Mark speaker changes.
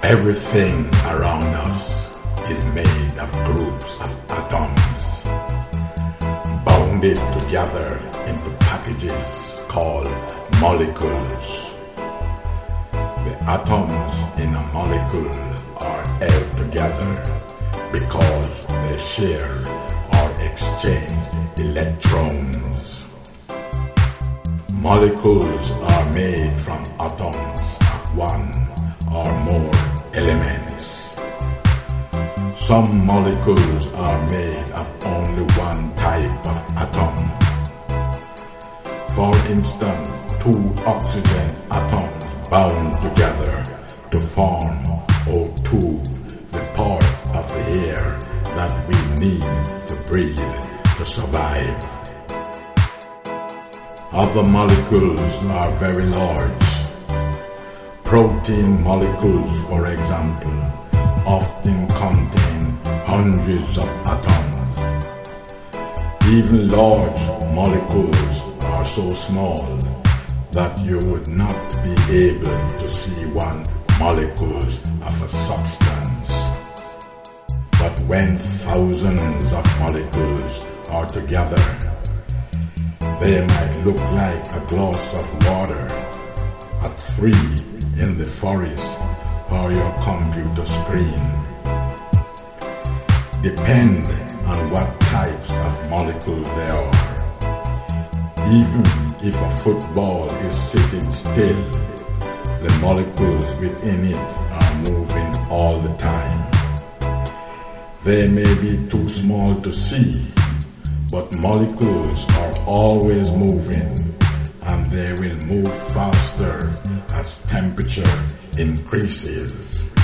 Speaker 1: Everything around us is made of groups of atoms, bounded together into packages called molecules. The atoms in a molecule are held together because they share or exchange electrons. Molecules are made from atoms of one or more elements. Some molecules are made of only one type of atom. For instance, two oxygen atoms bound together to form O2, the part of the air that we need to breathe to survive. Other molecules are very large. Protein molecules, for example, often contain hundreds of atoms. Even large molecules are so small that you would not be able to see one molecule of a substance. But when thousands of molecules are together, they might look like a glass of water at 3 in the forest or your computer screen. Depend on what types of molecules they are. Even if a football is sitting still, the molecules within it are moving all the time. They may be too small to see, but molecules are always moving, and they will move faster as temperature increases.